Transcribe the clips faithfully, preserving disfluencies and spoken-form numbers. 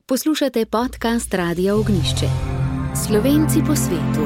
Poslušate podcast Radia Ognjišče. Slovenci po svetu.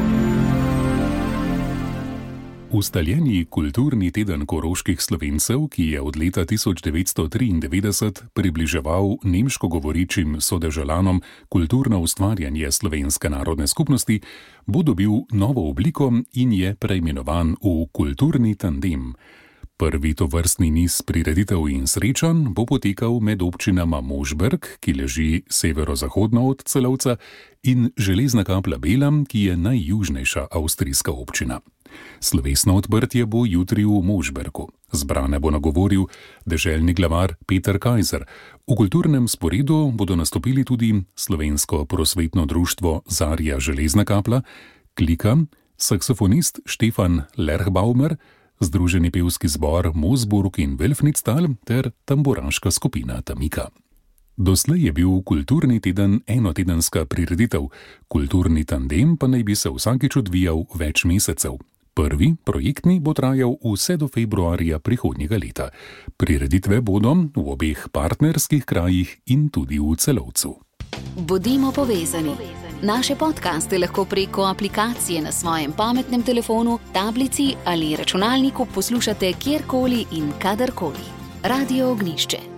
Ustaljeni kulturni teden koroških Slovencev, ki je od leta tisoč devetsto triindevetdeset približeval nemško govorečim sodržavljanom kulturno ustvarjanje slovenske narodne skupnosti, bo dobil novo obliko in je preimenovan v Kulturni tandem. Prvi tovrstni niz prireditev in srečanj bo potekal med občinama Možberg, ki leži severozahodno od Celovca, in Železna Kapla-Bela, ki je najjužnejša avstrijska občina. Slovesno odprtje bo jutri v Možbergu. Zbrane bo nagovoril deželni glavar Peter Kajzer. V kulturnem sporedu bodo nastopili tudi Slovensko prosvetno društvo Zarja Železna Kapla, Klika, saksofonist Štefan Lerchbaumer, Združeni pevski zbor Mosburg in Welfnitztal ter tamburaška skupina Tamika. Doslej je bil kulturni teden enotedenska prireditev, kulturni tandem pa naj bi se vsakič odvijal več mesecev. Prvi, projektni, bo trajal vse do februarja prihodnjega leta. Prireditve bodo v obeh partnerskih krajih in tudi v Celovcu. Bodimo povezani. Naše podcaste lahko preko aplikacije na svojem pametnem telefonu, tablici ali računalniku poslušate kjerkoli in kadarkoli. Radio Ognjišče.